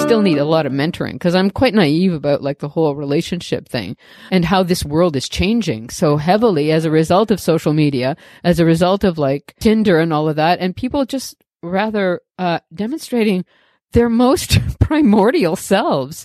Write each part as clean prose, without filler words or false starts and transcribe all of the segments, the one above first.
still need a lot of mentoring because I'm quite naive about like the whole relationship thing and how this world is changing so heavily as a result of social media, as a result of like Tinder and all of that, and people just rather demonstrating their most primordial selves.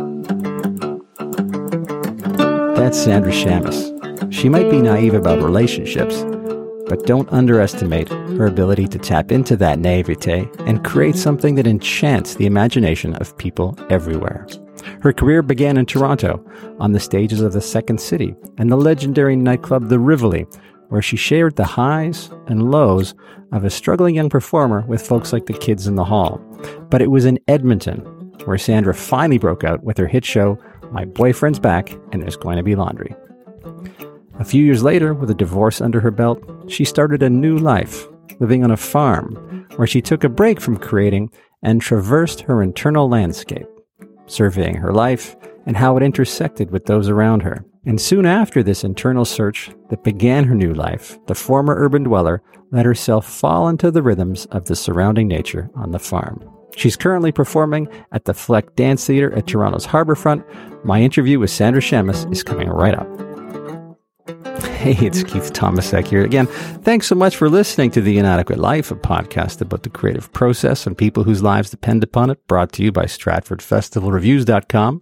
That's Sandra Shamas. She might be naive about relationships, but don't underestimate her ability to tap into that naivete and create something that enchants the imagination of people everywhere. Her career began in Toronto, on the stages of the Second City and the legendary nightclub The Rivoli, where she shared the highs and lows of a struggling young performer with folks like the Kids in the Hall. But it was in Edmonton where Sandra finally broke out with her hit show, My Boyfriend's Back and There's Going to Be Laundry. A few years later, with a divorce under her belt, she started a new life, living on a farm, where she took a break from creating and traversed her internal landscape, surveying her life and how it intersected with those around her. And soon after this internal search that began her new life, the former urban dweller let herself fall into the rhythms of the surrounding nature on the farm. She's currently performing at the Fleck Dance Theatre at Toronto's Harbourfront. My interview with Sandra Shamas is coming right up. Hey, it's Keith Tomasek here again. Thanks so much for listening to The Inadequate Life, a podcast about the creative process and people whose lives depend upon it, brought to you by StratfordFestivalReviews.com.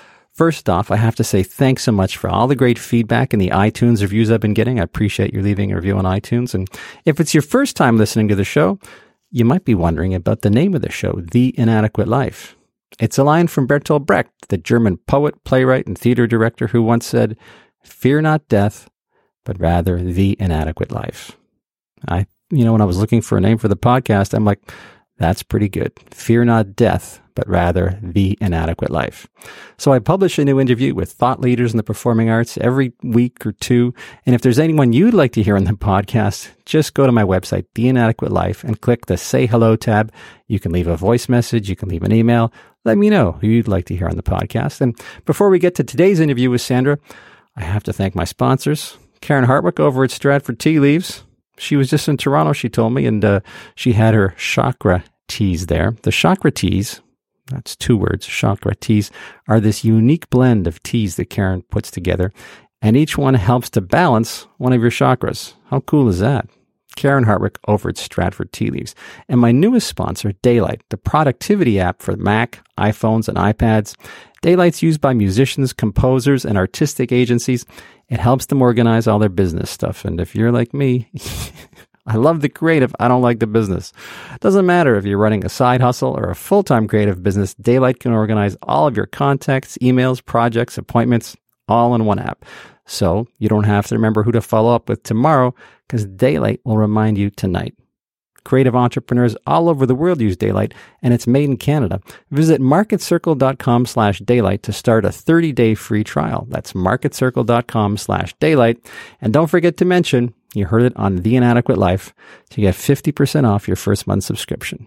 First off, I have to say thanks so much for all the great feedback and the iTunes reviews I've been getting. I appreciate you leaving a review on iTunes. And if it's your first time listening to the show, you might be wondering about the name of the show, The Inadequate Life. It's a line from Bertolt Brecht, the German poet, playwright, and theater director who once said, "Fear not death, but rather the inadequate life." When I was looking for a name for the podcast, I'm like, that's pretty good. Fear not death, but rather the inadequate life. So I publish a new interview with thought leaders in the performing arts every week or two. And if there's anyone you'd like to hear on the podcast, just go to my website, The Inadequate Life, and click the Say Hello tab. You can leave a voice message. You can leave an email. Let me know who you'd like to hear on the podcast. And before we get to today's interview with Sandra, I have to thank my sponsors. Karen Hartwick over at Stratford Tea Leaves. She was just in Toronto, she told me, and she had her chakra teas there. The chakra teas, that's 2 words, chakra teas, are this unique blend of teas that Karen puts together, and each one helps to balance one of your chakras. How cool is that? Karen Hartwick over at Stratford Tea Leaves. And my newest sponsor, Daylight, the productivity app for Mac, iPhones, and iPads. Daylight's used by musicians, composers, and artistic agencies. It helps them organize all their business stuff. And if you're like me, I love the creative, I don't like the business. It doesn't matter if you're running a side hustle or a full-time creative business, Daylight can organize all of your contacts, emails, projects, appointments, all in one app. So you don't have to remember who to follow up with tomorrow because Daylight will remind you tonight. Creative entrepreneurs all over the world use Daylight, and it's made in Canada. Visit marketcircle.com/daylight to start a 30-day free trial. That's marketcircle.com/daylight. And don't forget to mention you heard it on The Inadequate Life to get 50% off your first month subscription.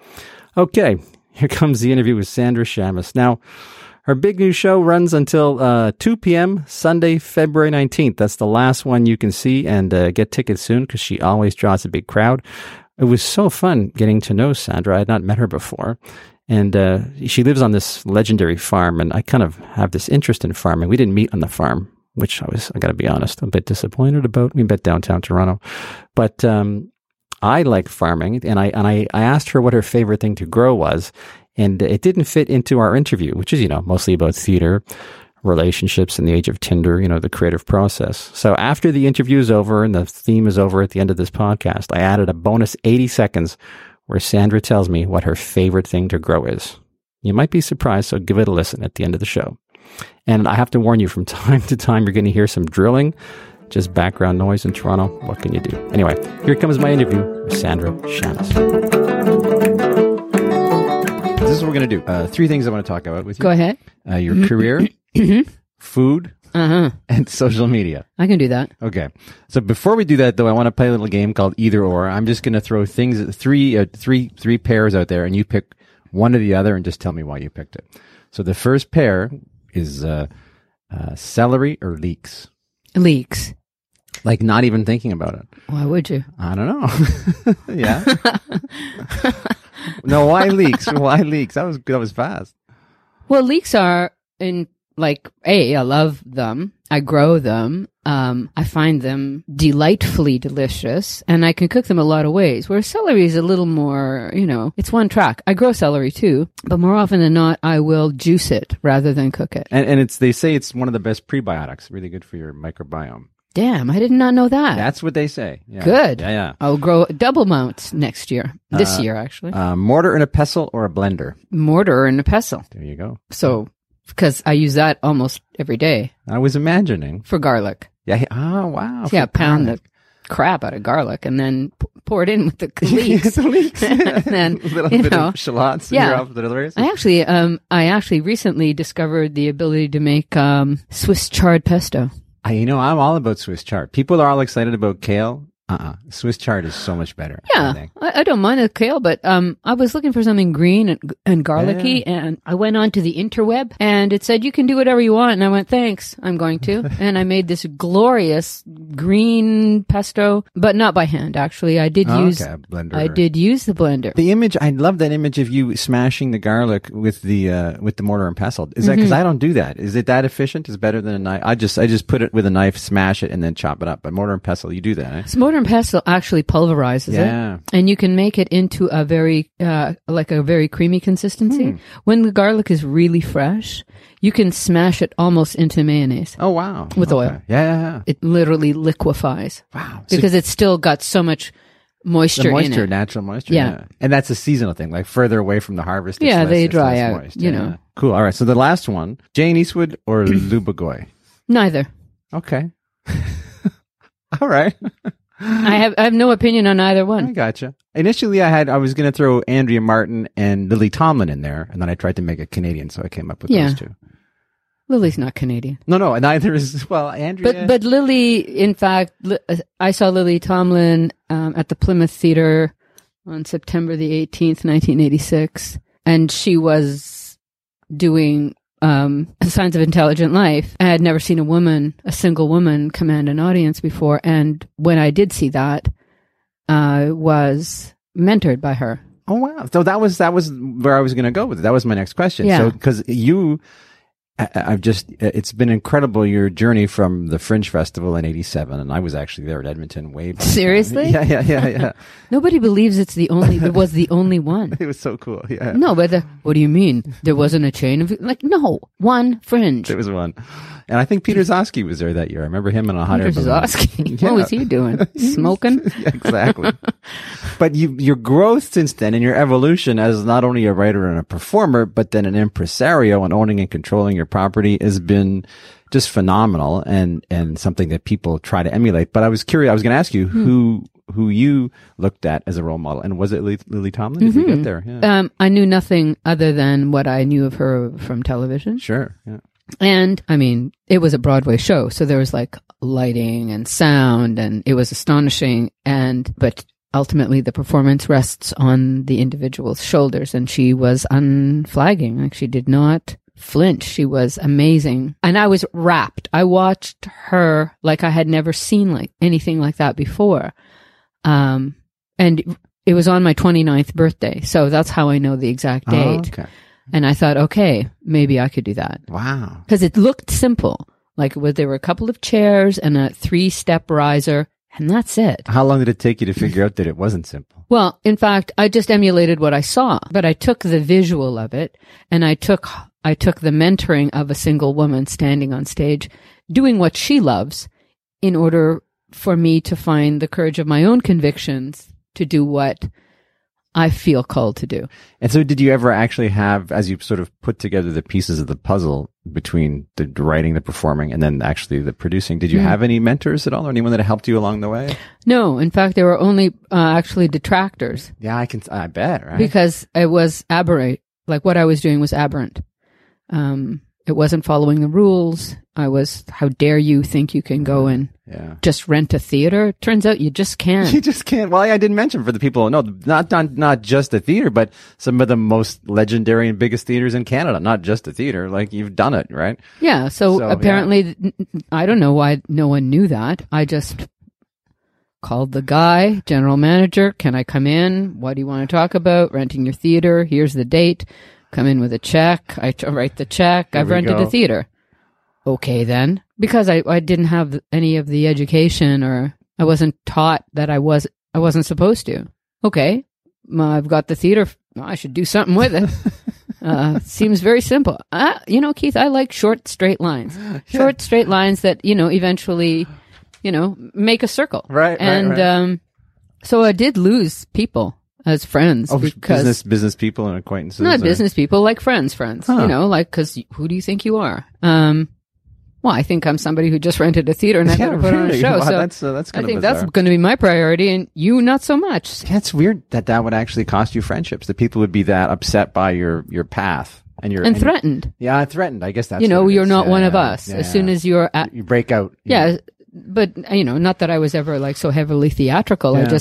Okay, here comes the interview with Sandra Shamas. Now, her big new show runs until 2 p.m. Sunday, February 19th. That's the last one you can see, and get tickets soon because she always draws a big crowd. It was so fun getting to know Sandra. I had not met her before. And she lives on this legendary farm, and I kind of have this interest in farming. We didn't meet on the farm, which I got to be honest, a bit disappointed about. We met downtown Toronto. But I like farming, and I asked her what her favorite thing to grow was, and it didn't fit into our interview, which is, mostly about theater, relationships in the age of Tinder, the creative process. So after the interview is over and the theme is over at the end of this podcast, I added a bonus 80 seconds where Sandra tells me what her favorite thing to grow is. You might be surprised, so give it a listen at the end of the show. And I have to warn you, from time to time, you're going to hear some drilling, just background noise in Toronto. What can you do? Anyway, here comes my interview with Sandra Shamas. This is what we're going to do. 3 things I want to talk about with you. Go ahead. Your career, food, and social media. I can do that. Okay. So before we do that, though, I want to play a little game called Either Or. I'm just going to throw three pairs out there, and you pick one or the other, and just tell me why you picked it. So the first pair is celery or leeks. Leeks. Like not even thinking about it. Why would you? I don't know. Yeah. No, why leeks? Why leeks? That was fast. Well, leeks are I love them. I grow them. I find them delightfully delicious, and I can cook them a lot of ways. Whereas celery is a little more, it's one track. I grow celery too, but more often than not, I will juice it rather than cook it. And they say it's one of the best prebiotics, really good for your microbiome. Damn, I did not know that. That's what they say. Yeah. Good. Yeah. I'll grow double mounts next year. This year, actually. Mortar and a pestle or a blender? Mortar and a pestle. There you go. So, because I use that almost every day. I was imagining. For garlic. Yeah. Oh, wow. Yeah, pound the crap out of garlic and then pour it in with the leeks. The leeks. And then, a little bit of shallots. Yeah. I actually recently discovered the ability to make Swiss chard pesto. I'm all about Swiss chard. People are all excited about kale. Swiss chard is so much better. Yeah, I don't mind the kale, but I was looking for something green and garlicky, and I went onto the interweb, and it said you can do whatever you want, and I went, thanks, I'm going to, and I made this glorious green pesto, but not by hand. Actually, I did use a blender. I did use the blender. The image, I love that image of you smashing the garlic with the mortar and pestle. Is that because I don't do that? Is it that efficient? Is it better than a knife? I just put it with a knife, smash it, and then chop it up. But mortar and pestle, you do that, eh? So mortar and pestle actually pulverizes it, and you can make it into a very very creamy consistency. When the garlic is really fresh, you can smash it almost into mayonnaise. Oh wow! With oil, yeah. It literally liquefies. Wow! Because it's still got so much moisture in it. Natural moisture. Yeah, and that's a seasonal thing. Like further away from the harvest, they dry out. Moist. Cool. All right. So the last one: Jane Eastwood or Lubagoy? Neither. Okay. All right. I have no opinion on either one. I gotcha. Initially, I was going to throw Andrea Martin and Lily Tomlin in there, and then I tried to make it Canadian, so I came up with those two. Lily's not Canadian. No, neither is, Andrea. But Lily, in fact, I saw Lily Tomlin at the Plymouth Theatre on September the 18th, 1986, and she was doing Signs of Intelligent Life. I had never seen a single woman command an audience before. And when I did see that, I was mentored by her. Oh, wow. So that was where I was going to go with it. That was my next question. Yeah. So, because it's been incredible, your journey from the Fringe Festival in 87, and I was actually there at Edmonton way back. Seriously? Yeah. Nobody believes it was the only one. It was so cool, yeah. No, but what do you mean? There wasn't a chain of, no, one Fringe. There was one. And I think Peter Zosky was there that year. I remember him in a hot air balloon. Peter Zosky? What was he doing? Smoking? Yeah, exactly. But your growth since then and your evolution as not only a writer and a performer, but then an impresario and owning and controlling your property has been just phenomenal and something that people try to emulate. But I was curious, I was going to ask you who you looked at as a role model, and was it Lily Tomlin? Did you get there? Yeah. I knew nothing other than what I knew of her from television. Sure, yeah. And I mean, it was a Broadway show, so there was like lighting and sound, and it was astonishing. But ultimately, the performance rests on the individual's shoulders, and she was unflagging. Like, she did not flinch. She was amazing, and I was rapt. I watched her like I had never seen like anything like that before. And it was on my 29th birthday, so that's how I know the exact date. Okay. And I thought, okay, maybe I could do that. Wow. Because it looked simple. Like, there were a couple of chairs and a 3-step riser, and that's it. How long did it take you to figure out that it wasn't simple? Well, in fact, I just emulated what I saw, but I took the visual of it, and I took the mentoring of a single woman standing on stage, doing what she loves, in order for me to find the courage of my own convictions to do what I feel called to do. And so did you ever actually have, as you sort of put together the pieces of the puzzle between the writing, the performing, and then actually the producing, did you have any mentors at all, or anyone that helped you along the way? No. In fact, there were only actually detractors. Yeah, I bet, right? Because it was aberrant. Like, what I was doing was aberrant. It wasn't following the rules. How dare you think you can go and just rent a theater? Turns out you just can't. You just can't. Well, I didn't mention for the people, not just a theater, but some of the most legendary and biggest theaters in Canada. Not just a theater. Like, you've done it, right? Yeah. So apparently, I don't know why no one knew that. called the guy, general manager. Can I come in? What do you want to talk about? Renting your theater. Here's the date. Come in with a check. I write the check. I've rented a theater. Okay, then. Because I didn't have any of the education, or I wasn't taught that I wasn't supposed to. Okay, I've got the theater. I should do something with it. Seems very simple. Keith, I like short, straight lines. Short, straight lines that, eventually, make a circle. Right, and so I did lose people as friends. Because business people and acquaintances? Not business people, like friends. Huh. Because who do you think you are? Well, I think I'm somebody who just rented a theater and I'm going to put on a show. Wow, so that's kind I think of bizarre. that's going to be my priority, and you not so much. Yeah, it's weird that would actually cost you friendships. That people would be that upset by your path and threatened. Yeah, threatened. I guess that's you're not one of us. Yeah. As soon as you're you break out. Yeah, but not that I was ever like so heavily theatrical. Yeah.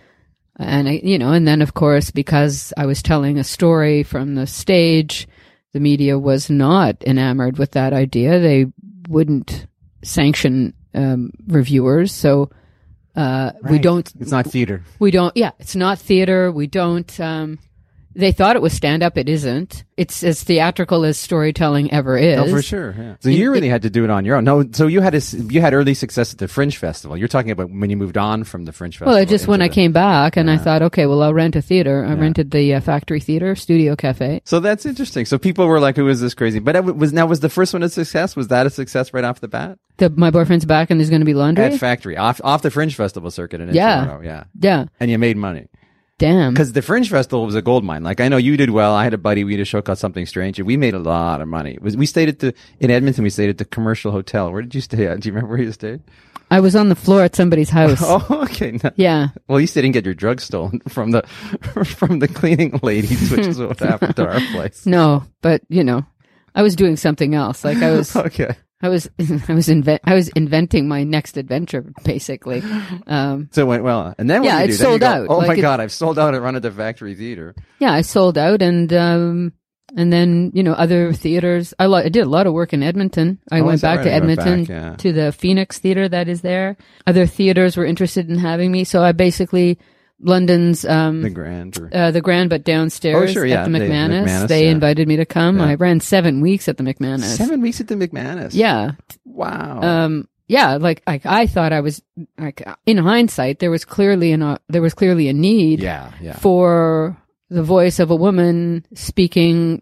And then of course, because I was telling a story from the stage, the media was not enamored with that idea. They wouldn't sanction reviewers, so we don't. It's not theater. We don't. Yeah, it's not theater. We don't. They thought it was stand-up. It isn't. It's as theatrical as storytelling ever is. Oh, for sure. Yeah. So you really had to do it on your own. No, so you had early success at the Fringe Festival. You're talking about when you moved on from the Fringe Festival. Well, when I came back and I thought, okay, well, I'll rent a theater. I rented the Factory Theater, Studio Cafe. So that's interesting. So people were like, who is this crazy? But was the first one a success? Was that a success right off the bat? My boyfriend's back and there's going to be laundry? At Factory, off the Fringe Festival circuit in Toronto. Yeah. And you made money. Damn. Because the Fringe Festival was a gold mine. Like, I know you did well. I had a buddy. We had a show called Something Strange, and we made a lot of money. We stayed in Edmonton. We stayed at the Commercial Hotel. Where did you stay at? Do you remember where you stayed? I was on the floor at somebody's house. Oh, okay. No. Yeah. Well, you didn't get your drugs stolen from the cleaning ladies, which is what happened to our place. No, but I was doing something else. Like I was. Okay. I was inventing my next adventure, basically. So it went well. And then what did you do? It sold out. Oh my God, I've sold out and run at the Factory Theater. Yeah, I sold out and then, other theaters. I did a lot of work in Edmonton. I went back to Edmonton to the Phoenix Theater that is there. Other theaters were interested in having me. So I basically, London's the Grand, but downstairs at the McManus. They invited me to come. I ran 7 weeks at the McManus. 7 weeks at the McManus. Yeah. Wow. I thought I was like, in hindsight, there was clearly a need for the voice of a woman speaking,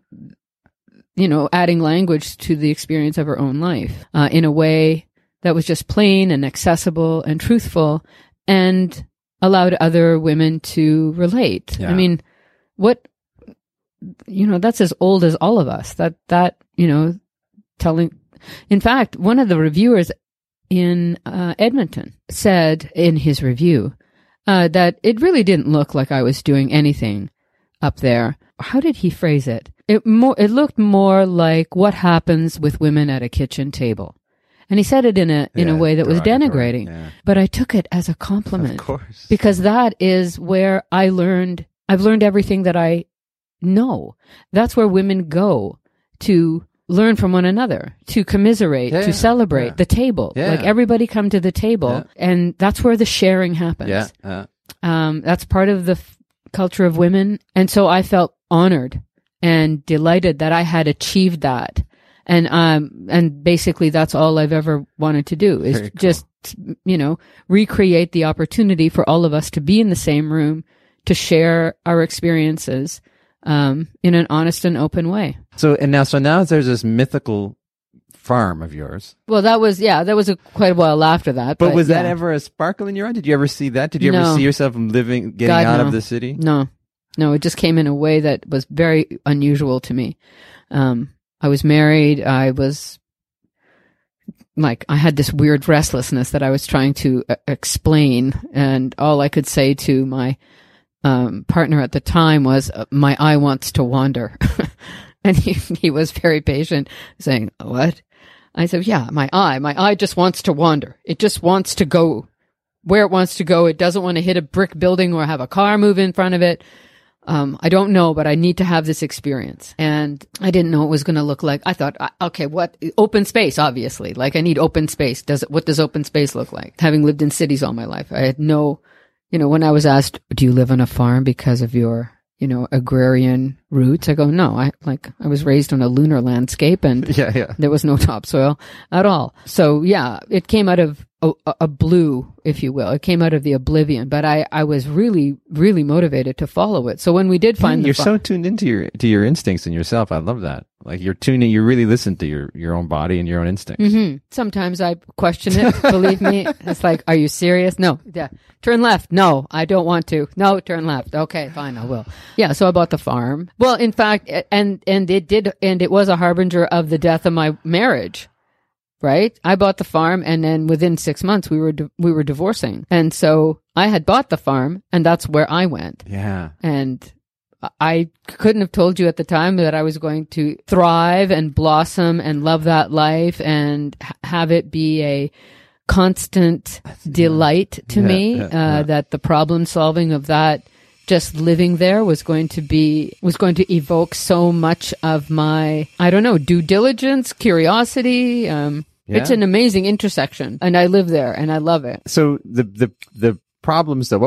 adding language to the experience of her own life in a way that was just plain and accessible and truthful and allowed other women to relate. Yeah. I mean, that's as old as all of us. Telling. In fact, one of the reviewers in Edmonton said in his review that it really didn't look like I was doing anything up there. How did he phrase it? It looked more like what happens with women at a kitchen table. And he said it in a way that was denigrating, but I took it as a compliment. Of course. Because that is where I've learned everything that I know. That's where women go to learn from one another, to commiserate, to celebrate the table. Yeah. Like everybody come to the table and that's where the sharing happens. Yeah. That's part of the culture of women. And so I felt honored and delighted that I had achieved that. And basically that's all I've ever wanted to do is just, recreate the opportunity for all of us to be in the same room, to share our experiences, in an honest and open way. So now there's this mythical farm of yours. Well, that was quite a while after that. But was that ever a sparkle in your eye? Did you ever see that? Did you ever see yourself getting out of the city? No, it just came in a way that was very unusual to me. I was married. I was I had this weird restlessness that I was trying to explain. And all I could say to my partner at the time was, my eye wants to wander. And he was very patient, saying, what? I said, yeah, my eye just wants to wander. It just wants to go where it wants to go. It doesn't want to hit a brick building or have a car move in front of it. I don't know, but I need to have this experience. And I didn't know what it was going to look like. I thought, okay, what? Open space, obviously. Like, I need open space. What does open space look like? Having lived in cities all my life, I had no, when I was asked, do you live on a farm because of your, agrarian roots? I go, no, I was raised on a lunar landscape and there was no topsoil at all. So yeah, it came out of a blue, if you will. It came out of the oblivion, but I was really, really motivated to follow it. So when we did find you're so tuned into your instincts and yourself. I love that. Like you really listen to your own body and your own instincts. Mm-hmm. Sometimes I question it. Believe me. It's like, are you serious? No. Yeah. Turn left. No, I don't want to. No, turn left. Okay, fine. I will. Yeah. So I bought the farm. Well, in fact, and it was a harbinger of the death of my marriage. Right? I bought the farm, and then within 6 months we were divorcing. And so I had bought the farm, and that's where I went. Yeah. And I couldn't have told you at the time that I was going to thrive and blossom and love that life and have it be a constant delight to me, that the problem solving of that, just living there was going to evoke so much of my, due diligence, curiosity. It's an amazing intersection, and I live there and I love it. So the problems though,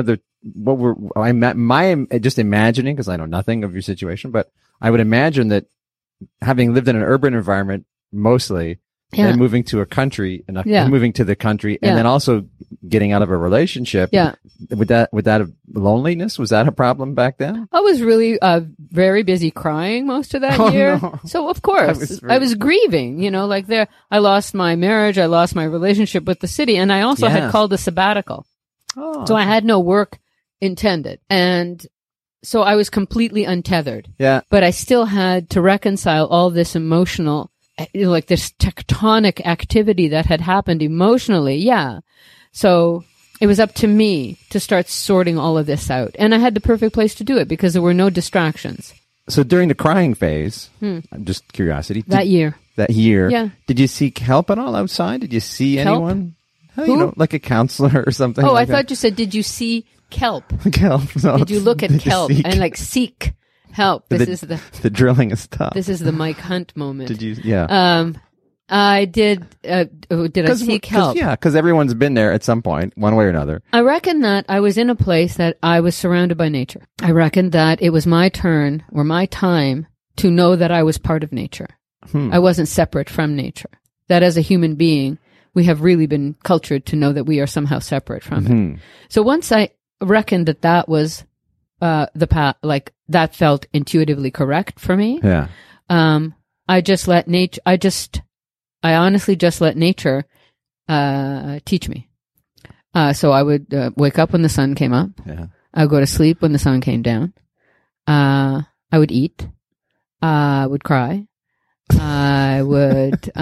I'm just imagining, because I know nothing of your situation, but I would imagine that having lived in an urban environment mostly, and moving to a country and moving to the country, and then also getting out of a relationship. Yeah. Would that have loneliness? Was that a problem back then? I was really very busy crying most of that year. No. So of course I was grieving, I lost my marriage, I lost my relationship with the city, and I also had called a sabbatical. Oh. So I had no work intended. And so I was completely untethered. Yeah. But I still had to reconcile all this emotional, this tectonic activity that had happened emotionally. Yeah. So it was up to me to start sorting all of this out. And I had the perfect place to do it because there were no distractions. So during the crying phase, just curiosity. That year. Yeah. Did you seek help at all outside? Did you see anyone? Who? Like a counselor or something? Oh, I thought you said, did you see kelp? Kelp. No, did you look at kelp and seek help? This is the drilling is tough. This is the Mike Hunt moment. Did you? Yeah. I did. Did I seek help? Yeah, because everyone's been there at some point, one way or another. I reckon that I was in a place that I was surrounded by nature. I reckon that it was my turn or my time to know that I was part of nature. I wasn't separate from nature. That as a human being, we have really been cultured to know that we are somehow separate from it. So once I reckoned that was the path, that felt intuitively correct for me. Yeah. I just let nature. I honestly just let nature teach me. So I would wake up when the sun came up. Yeah. I would go to sleep when the sun came down. I would eat. I would cry. I would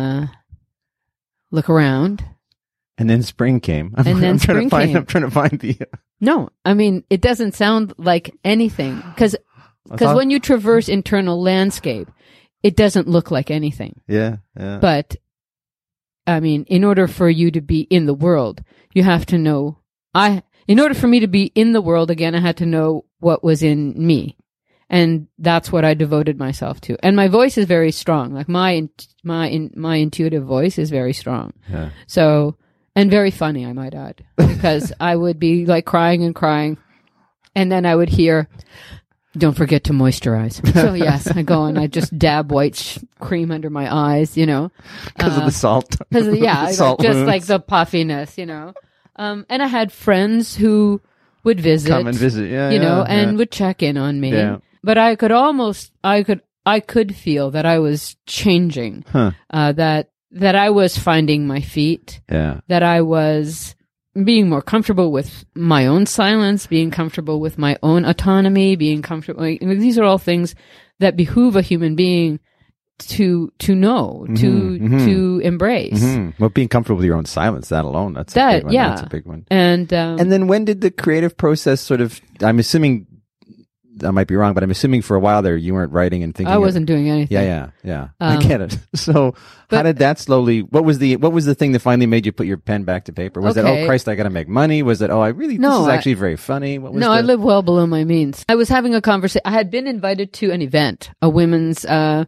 look around. And then spring came. I'm trying to find the... No, I mean, it doesn't sound like anything. Because when you traverse internal landscape, it doesn't look like anything. Yeah. But, I mean, in order for you to be in the world, you have to know... In order for me to be in the world again, I had to know what was in me. And that's what I devoted myself to. And my voice is very strong. Like my intuitive voice is very strong. Yeah. So, and very funny, I might add, because I would be crying and crying. And then I would hear, don't forget to moisturize. So yes, I go and I just dab white cream under my eyes, Because of the salt. Just wounds. like the puffiness, And I had friends who would visit. Come and visit, and would check in on me. Yeah. But I could feel that I was changing, that I was finding my feet, that I was being more comfortable with my own silence, being comfortable with my own autonomy, being comfortable. These are all things that behoove a human being to know, to embrace. Well, being comfortable with your own silence, that alone, that's a big one. Yeah. That's a big one. And then when did the creative process I'm assuming I might be wrong, but I'm assuming for a while there you weren't writing and thinking. I wasn't doing anything. Yeah. I get it. So how did that slowly? What was the thing that finally made you put your pen back to paper? Was it, oh Christ, I got to make money? Was it, this is actually very funny? What was I live well below my means. I was having a conversation. I had been invited to an event, a women's an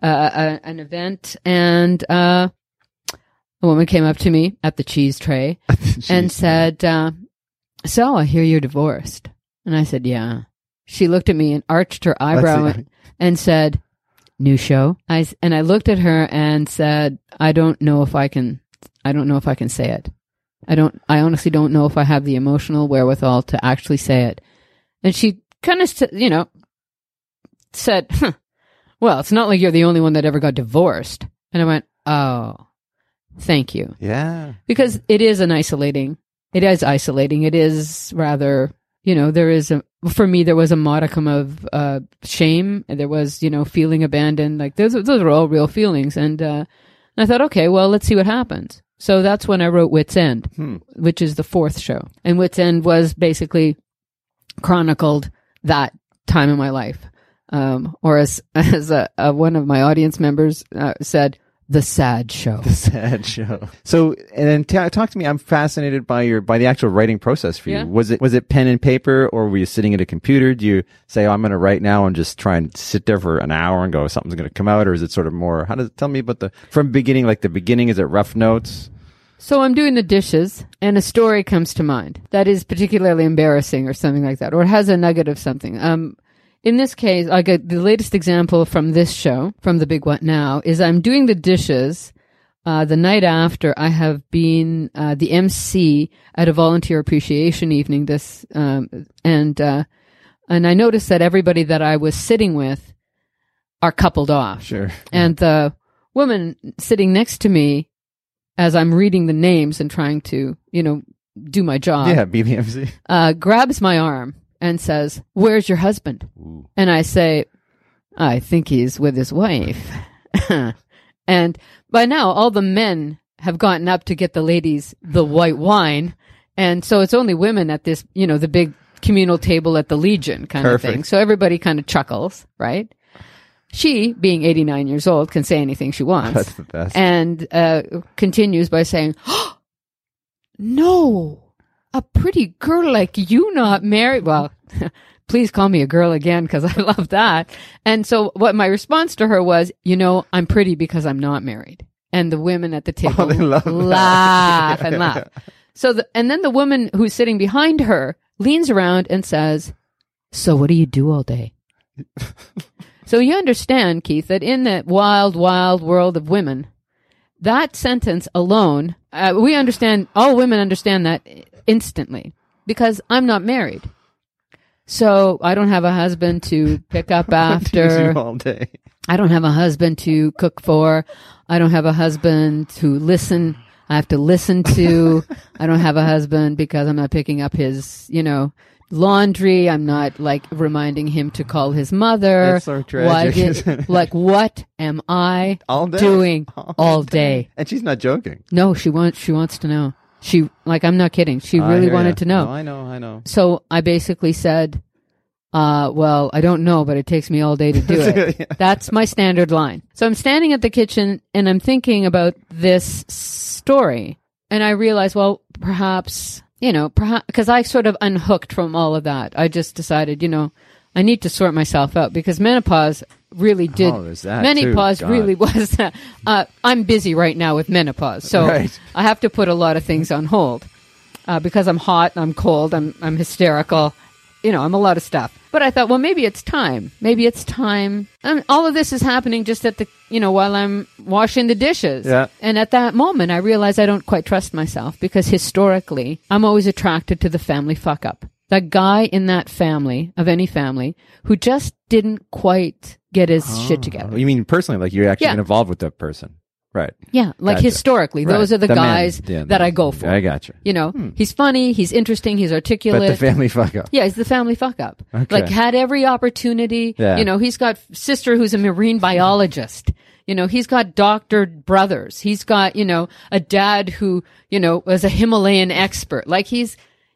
event, and a woman came up to me at the cheese tray and said, "So I hear you're divorced." And I said, "Yeah." She looked at me and arched her eyebrow and said, "New show?" I looked at her and said, I don't know if I can say it. I honestly don't know if I have the emotional wherewithal to actually say it. And she kind of, said, well, it's not like you're the only one that ever got divorced. And I went, oh, thank you. Yeah. Because it is isolating. It is rather, for me, there was a modicum of shame. There was, feeling abandoned. Like those are all real feelings. And I thought, okay, well, let's see what happens. So that's when I wrote Wit's End, which is the 4th show. And Wit's End was basically chronicled that time in my life. Or as one of my audience members said, the sad show. The sad show. So, and then talk to me. I'm fascinated by the actual writing process for you. Yeah. Was it pen and paper, or were you sitting at a computer? Do you say, oh, I'm going to write now and just try and sit there for an hour and go, something's going to come out? Or is it sort of more, tell me about from beginning, like the beginning, is it rough notes? So I'm doing the dishes and a story comes to mind that is particularly embarrassing or something like that, or it has a nugget of something. In this case, I get the latest example from this show, from The Big What Now, is I'm doing the dishes the night after I have been the MC at a volunteer appreciation evening. And I noticed that everybody that I was sitting with are coupled off. Sure. And the woman sitting next to me, as I'm reading the names and trying to, do my job. Yeah, be the MC. Grabs my arm and says, "Where's your husband?" Ooh. And I say, "I think he's with his wife." And by now, all the men have gotten up to get the ladies the white wine. And so it's only women at this, the big communal table at the Legion kind of thing. So everybody kind of chuckles, right? She, being 89 years old, can say anything she wants. That's the best. And continues by saying, "Oh, no. A pretty girl like you not married." Well, please call me a girl again because I love that. And so what my response to her was, I'm pretty because I'm not married. And the women at the table laugh and laugh. So and then the woman who's sitting behind her leans around and says, "So what do you do all day?" So you understand, Keith, that in that wild, wild world of women, that sentence alone, all women understand that instantly, because I'm not married. So I don't have a husband to pick up after. All day. I don't have a husband to cook for. I don't have a husband to listen. I have to listen to. I don't have a husband because I'm not picking up his, laundry. I'm not reminding him to call his mother. That's so tragic. What am I doing all day? And she's not joking. No, she wants to know. I'm not kidding. She really wanted to know. No, I know. So I basically said, well, I don't know, but it takes me all day to do it. Yeah. That's my standard line. So I'm standing at the kitchen and I'm thinking about this story. And I realized, well, perhaps, because I sort of unhooked from all of that. I just decided, I need to sort myself out because menopause really did. Oh, there's that menopause too. really was. I'm busy right now with menopause, so right. I have to put a lot of things on hold because I'm hot, I'm cold, I'm hysterical. I'm a lot of stuff. But I thought, well, maybe it's time. And all of this is happening just at the, while I'm washing the dishes. Yeah. And at that moment, I realized I don't quite trust myself because historically, I'm always attracted to the family fuck up. That guy in that family, of any family, who just didn't quite get his shit together. You mean personally, like you're actually been involved with that person? Right. Yeah, gotcha. Historically, those are the guys that I go for. I got you. He's funny, he's interesting, he's articulate. But the family fuck up. Yeah, he's the family fuck up. Okay. Had every opportunity. Yeah. He's got sister who's a marine biologist. He's got doctored brothers. He's got, a dad who, was a Himalayan expert.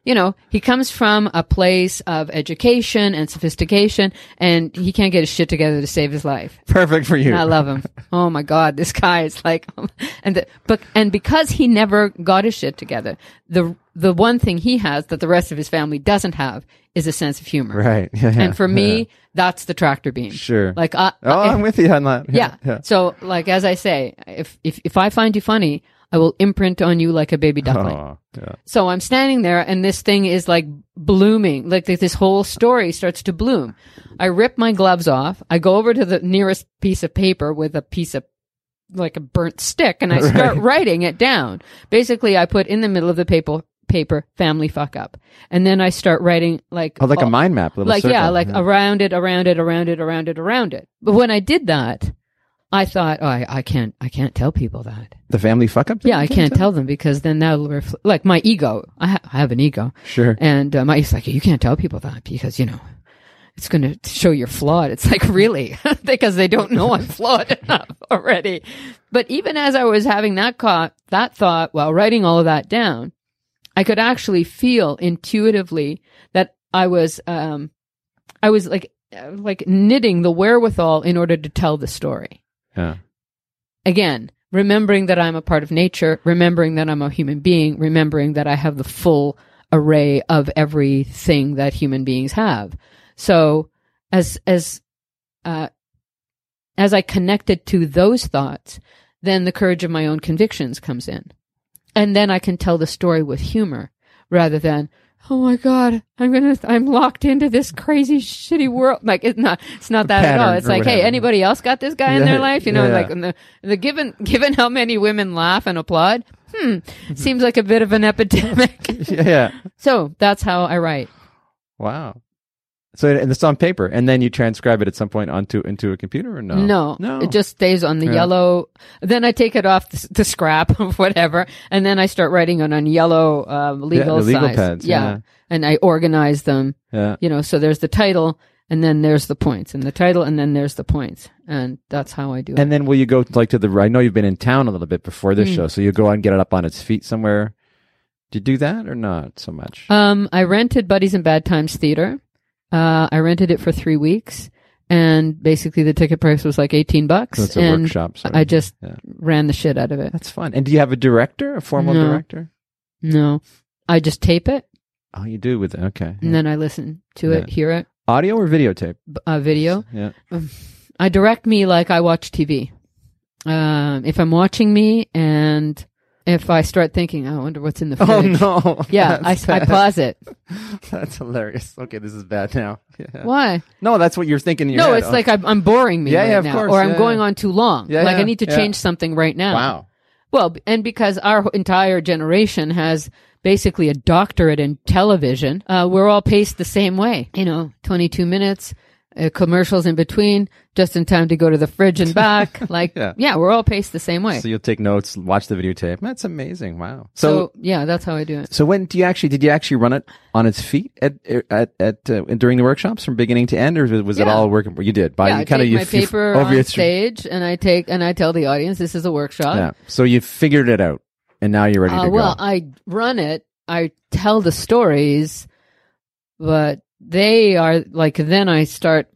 he comes from a place of education and sophistication, and he can't get his shit together to save his life. Perfect for you. And I love him. Oh my God, this guy is like, and because he never got his shit together, the one thing he has that the rest of his family doesn't have is a sense of humor. Right. Yeah, And for me, that's the tractor beam. Sure. Like, I'm with you on that. Yeah. So, like, as I say, if I find you funny, I will imprint on you like a baby duckling. Oh, yeah. So I'm standing there and this thing is like blooming, like this whole story starts to bloom. I rip my gloves off. I go over to the nearest piece of paper with a piece of like a burnt stick and I start writing it down. Basically, I put in the middle of the paper family fuck up. And then I start writing like a mind map, little circle. Around it. But when I did that, I thought, I can't tell people that. The family fuck up? Yeah, I can't tell them because then that'll like my ego. I have an ego. Sure. And my ego's like, you can't tell people that because, it's going to show you're flawed. It's like, really? Because they don't know I'm flawed enough already. But even as I was having that thought while writing all of that down, I could actually feel intuitively that I was like knitting the wherewithal in order to tell the story. Yeah. Again, remembering that I'm a part of nature, remembering that I'm a human being, remembering that I have the full array of everything that human beings have. So as I connected to those thoughts, then the courage of my own convictions comes in. And then I can tell the story with humor rather than, oh my God, I'm locked into this crazy shitty world. Like it's not that at all. It's like, hey, anybody else got this guy in their life? Like given how many women laugh and applaud, seems like a bit of an epidemic. Yeah. So that's how I write. Wow. So and it's on paper, and then you transcribe it at some point into a computer, or no? No. It just stays on the yellow. Then I take it off the scrap of whatever, and then I start writing on yellow legal size. Pads. Yeah, and I organize them. Yeah. So there's the title, and then there's the points, and the title, and then there's the points, and that's how I do it. And then will you go I know you've been in town a little bit before this show, so you go out and get it up on its feet somewhere. Do you do that or not so much? I rented Buddies in Bad Times Theater. I rented it for 3 weeks, and basically the ticket price was like $18. So it's a workshop. I just ran the shit out of it. That's fun. And do you have a formal director? No. I just tape it. Oh, you do with it. Okay. And then I listen to it, hear it. Audio or videotape? Video. Yeah. I direct me like I watch TV. If I'm watching me and if I start thinking, I wonder what's in the fridge. Oh, no. Yeah, I pause it. That's hilarious. Okay, this is bad now. Yeah. Why? No, that's what you're thinking in your head. It's like I'm boring me right of now. Course, or I'm going on too long. Yeah, I need to change something right now. Wow. Well, and because our entire generation has basically a doctorate in television, we're all paced the same way. 22 minutes, commercials in between, just in time to go to the fridge and back. We're all paced the same way. So you'll take notes, watch the videotape. That's amazing. Wow. So that's how I do it. So when did you actually run it on its feet at during the workshops from beginning to end, or was it all working? You did. I take my paper on stage and I tell the audience this is a workshop. Yeah. So you figured it out and now you're ready to go. Well, I run it. I tell the stories, but they are like, then I start,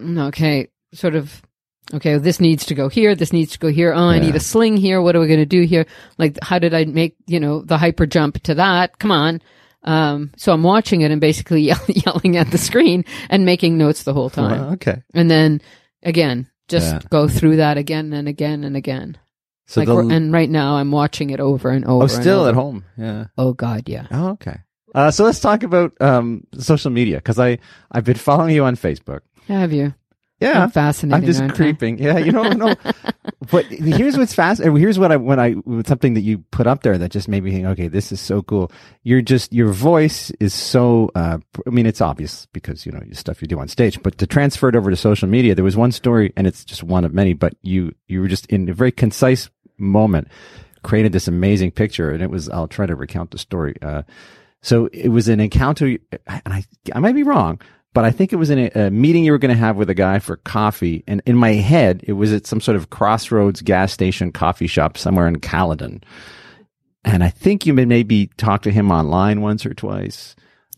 this needs to go here. This needs to go here. Oh, I need a sling here. What are we going to do here? Like, how did I make, the hyper jump to that? Come on. So I'm watching it and basically yelling at the screen and making notes the whole time. Well, okay. And then again, go through that again and again and again. So and right now I'm watching it over and over. Oh, still at home. Yeah. Oh God. Yeah. Oh, okay. So let's talk about social media, because I've been following you on Facebook. Have you? Yeah, I'm fascinating. I'm just creeping. Yeah, no. But here's what's fascinating. Here's what something that you put up there that just made me think, okay, this is so cool. Your voice is so. It's obvious because stuff you do on stage, but to transfer it over to social media, there was one story, and it's just one of many. But you were just in a very concise moment created this amazing picture, and it was. I'll try to recount the story. So it was an encounter, and I might be wrong, but I think it was in a meeting you were going to have with a guy for coffee. And in my head, it was at some sort of Crossroads gas station coffee shop somewhere in Caledon. And I think you maybe talked to him online once or twice.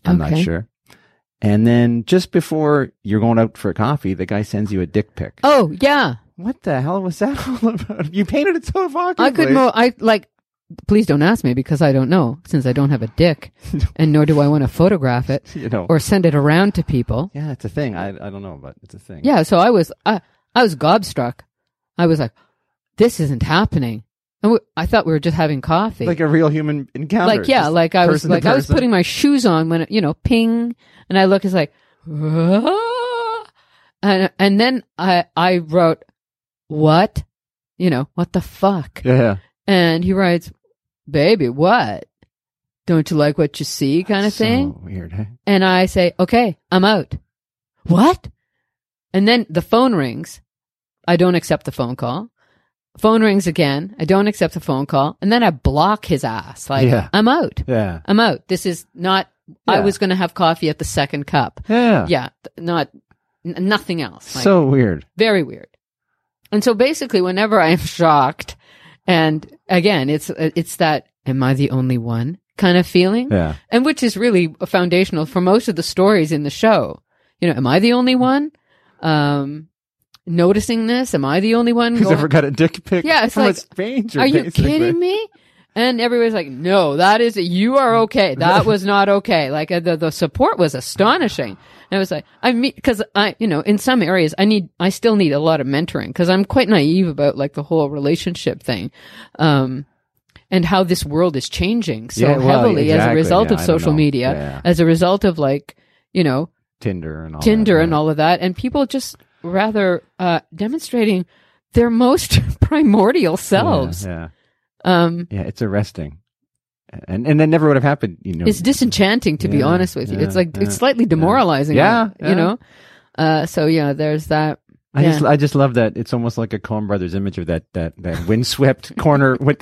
I'm not Okay. sure. And then just before you're going out for a coffee, the guy sends you a dick pic. Oh, yeah. What the hell was that all about? You painted it so evocatively. I could please don't ask me because I don't know, since I don't have a dick, and nor do I want to photograph it You know. or send it around to people. Yeah, it's a thing. I don't know, but it's a thing. Yeah, so I was gobstruck. I was like, this isn't happening. And I thought we were just having coffee. Like a real human encounter. Like, yeah, just like I was person to like I was person. putting my shoes on when ping, and I look, it's like, "Ah." and then I wrote, what, what the fuck? Yeah. And he writes, baby, what? Don't you like what you see, kind of thing? So weird, huh? And I say, okay, I'm out. What? And then the phone rings. I don't accept the phone call. Phone rings again. I don't accept the phone call. And then I block his ass. Like, Yeah. I'm out. Yeah. I'm out. This is not, I Yeah. was going to have coffee at the second cup. Yeah. Yeah. Nothing else. Like, So weird. very weird. And so basically, whenever I am shocked, and again, it's that, am I the only one kind of feeling? Yeah. And which is really foundational for most of the stories in the show. Am I the only one noticing this? Am I the only one? Who's going- ever got a dick pic Yeah, it's from like, a stranger? Are you basically? kidding me? And everybody's like, no, you are okay. That was not okay. Like the support was astonishing. And I was like, because in some areas I still need a lot of mentoring because I'm quite naive about like the whole relationship thing. And how this world is changing so Yeah, well, heavily as a exactly. result Yeah, of I don't social know. media, Yeah. as a result of like, Tinder and all Tinder that, and all of that, and people just rather demonstrating their most primordial selves. Yeah. Yeah. Yeah, it's arresting. And that never would have happened, It's disenchanting, to be Yeah, honest with you. yeah, It's like yeah, it's slightly demoralizing. Yeah, So yeah, there's that. I just love that. It's almost like a Coen Brothers image of that windswept corner with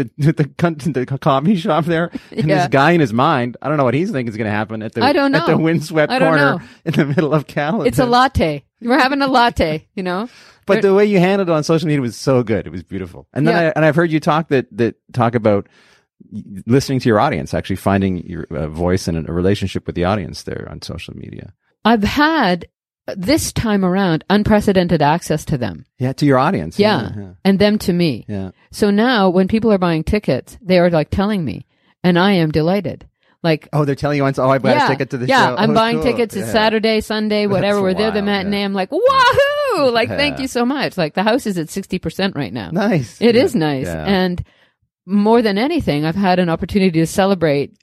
the coffee shop there, and Yeah. this guy in his mind. I don't know what he's thinking is going to happen at the I don't at the know. windswept I don't corner know. in the middle of Caledon. It's a latte. We're having a latte. But the way you handled it on social media was so good. It was beautiful. And then Yeah. I've heard you talk talk about listening to your audience, actually finding your voice and a relationship with the audience there on social media. I've had this time around unprecedented access to them. Yeah, to your audience. Yeah. And them to me. Yeah. So now when people are buying tickets, they are like telling me, and I am delighted. Like, Oh, they're telling you once, I've got a ticket to the show. yeah, I'm Oh, buying cool. tickets. It's Yeah. Saturday, Sunday, whatever. That's We're there the wild, matinee. yeah. I'm like, wahoo! Like, thank Yeah. you so much. Like, the house is at 60% right now. Nice. It Yeah. is nice. Yeah. And more than anything, I've had an opportunity to celebrate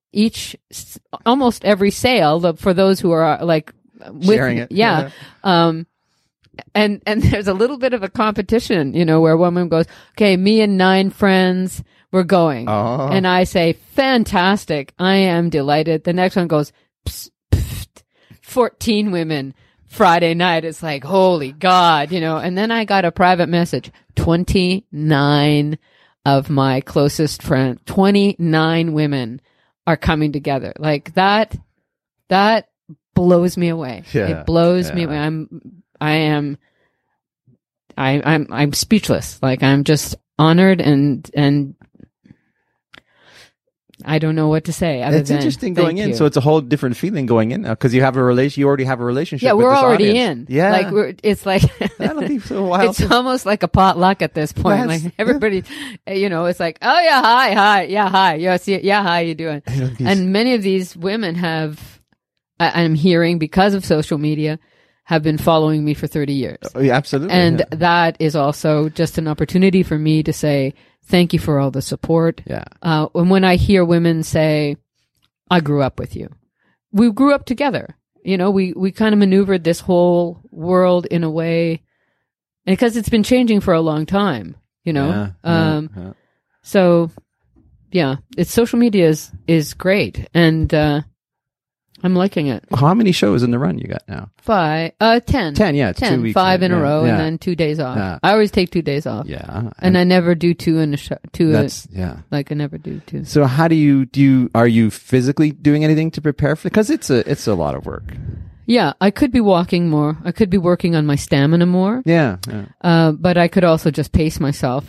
almost every sale for those who are like with Sharing me. it. Yeah. And there's a little bit of a competition, where one woman goes, okay, me and 9 friends, we're going. Oh. And I say, fantastic. I am delighted. The next one goes, psst, psst, 14 women. Friday night. It's like, holy God, and then I got a private message. 29 of my closest friends, 29 women are coming together. Like that blows me away. Yeah. It blows me Yeah. away. I'm speechless. Like I'm just honored and I don't know what to say. It's interesting going in. So it's a whole different feeling going in now because you have you already have a relationship. yeah, with we're this already audience. in. Yeah. Like it's like That'll be so wild. it's almost like a potluck at this point. Yes. Like everybody, it's like, oh yeah, hi, yeah, hi, yeah, how you doing? And many of these women I'm hearing because of social media, have been following me for 30 years. Oh, yeah, absolutely. And yeah. that is also just an opportunity for me to say, thank you for all the support. Yeah. And when I hear women say, I grew up with you, we grew up together. We kind of maneuvered this whole world in a way because it's been changing for a long time, Yeah, yeah. So yeah, social media is great. And, I'm liking it. How many shows in the run you got now? 10. 10, yeah. It's 10, 2 weeks. 5 in a yeah, row, yeah. and then 2 days off. Yeah. I always take 2 days off. Yeah. And I never do 2 in a show. Yeah. Like I never do 2. So how do you are you physically doing anything to prepare for it? Because it's a lot of work. Yeah, I could be walking more. I could be working on my stamina more. Yeah. But I could also just pace myself.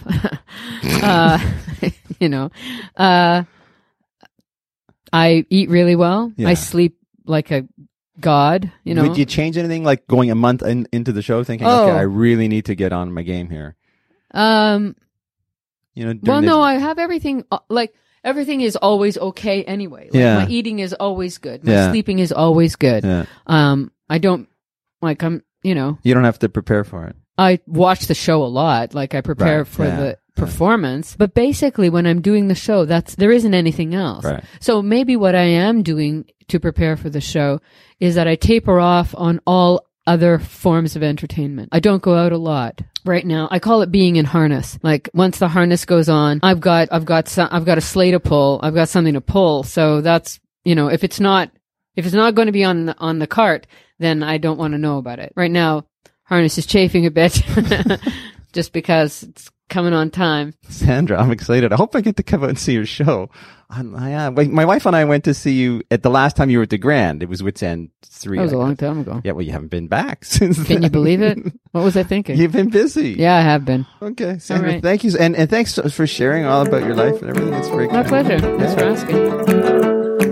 I eat really well. Yeah. I sleep like a god, Would you change anything, like going a month into the show thinking, Oh. okay, I really need to get on my game here? Well, during no, I have everything, everything is always okay anyway. Like, Yeah. my eating is always good. My Yeah. sleeping is always good. Yeah. I don't, You don't have to prepare for it. I watch the show a lot. Like, I prepare Right, for yeah, the performance. But basically, when I'm doing the show, there isn't anything else. Right. So maybe what I am doing to prepare for the show is that I taper off on all other forms of entertainment. I don't go out a lot. Right now, I call it being in harness. Like, once the harness goes on, I've got a sleigh to pull. I've got something to pull. So that's, if it's not going to be on the cart, then I don't want to know about it. Right now, harness is chafing a bit just because it's coming on time. Sandra, I'm excited. I hope I get to come out and see your show. My wife and I went to see you at the last time you were at the Grand. It was Wits End 3. That was a long time ago. Yeah, well, you haven't been back since Can you believe it? What was I thinking? You've been busy. Yeah, I have been. Okay, Sandra, right. thank you. And thanks for sharing all about your life and everything. It's very My kind. pleasure. Thanks for asking.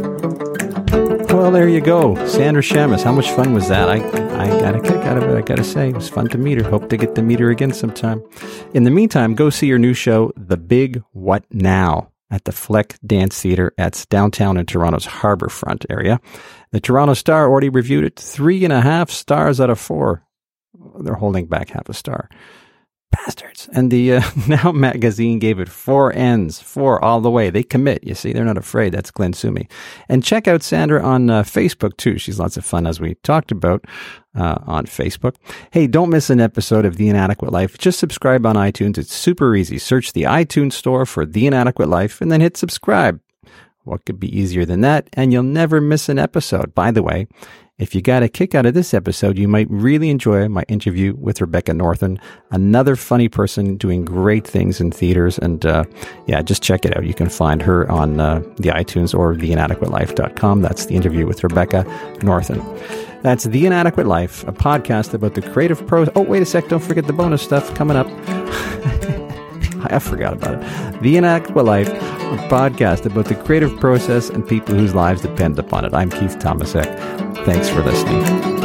Well, there you go. Sandra Shamus. How much fun was that? I got a kick out of it, I got to say. It was fun to meet her. Hope to get to meet her again sometime. In the meantime, go see her new show, The Big What Now, at the Fleck Dance Theatre at downtown in Toronto's Harbourfront area. The Toronto Star already reviewed it 3.5 stars out of 4. They're holding back half a star. Bastards. And the Now magazine gave it 4 N's, 4 all the way. They commit. You see, they're not afraid. That's Glenn Sumi. And check out Sandra on Facebook too. She's lots of fun, as we talked about on Facebook. Hey, don't miss an episode of The Inadequate Life. Just subscribe on iTunes. It's super easy. Search the iTunes store for The Inadequate Life and then hit subscribe. What could be easier than that? And you'll never miss an episode. By the way, if you got a kick out of this episode, you might really enjoy my interview with Rebecca Northon, another funny person doing great things in theaters. And just check it out. You can find her on the iTunes or theinadequatelife.com. That's the interview with Rebecca Northon. That's The Inadequate Life, a podcast about the creative pros. Oh, wait a sec. Don't forget the bonus stuff coming up. I forgot about it. The Inadequate Life, a podcast about the creative process and people whose lives depend upon it. I'm Keith Tomasek. Thanks for listening.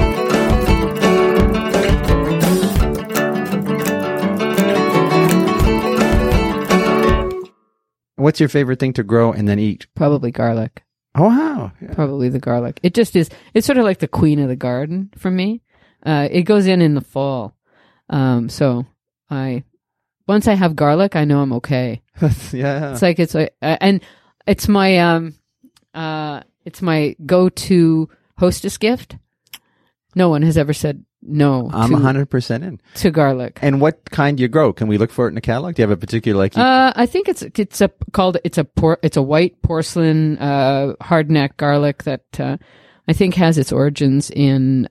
What's your favorite thing to grow and then eat? Probably garlic. Oh, wow. Yeah. Probably the garlic. It just is. It's sort of like the queen of the garden for me. It goes in the fall. So once I have garlic, I know I'm okay. Yeah. And it's my go-to hostess gift. No one has ever said no. I'm 100% in. To garlic. And what kind do you grow? Can we look for it in a catalog? Do you have a particular I think it's a white porcelain hardneck garlic that I think has its origins in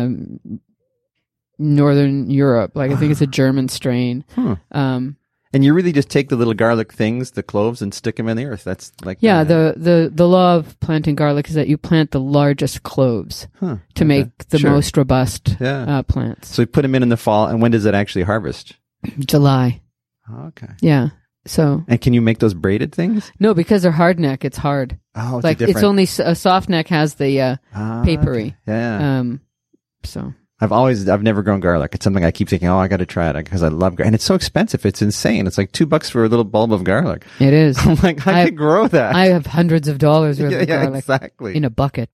Northern Europe. Like, I think it's a German strain. And you really just take the little garlic things, the cloves, and stick them in the earth. That's like the law of planting garlic is that you plant the largest cloves to make the most robust plants. So you put them in the fall, and when does it actually harvest? July. Okay. Yeah. So. And can you make those braided things? No, because they're hard neck. It's hard. Oh, it's like different. It's only a soft neck has the papery. Okay. Yeah. So. I've never grown garlic. It's something I keep thinking, I got to try it because I love garlic. And it's so expensive. It's insane. It's like $2 for a little bulb of garlic. It is. I'm like, I could grow that. I have hundreds of dollars worth of yeah, garlic exactly. in a bucket.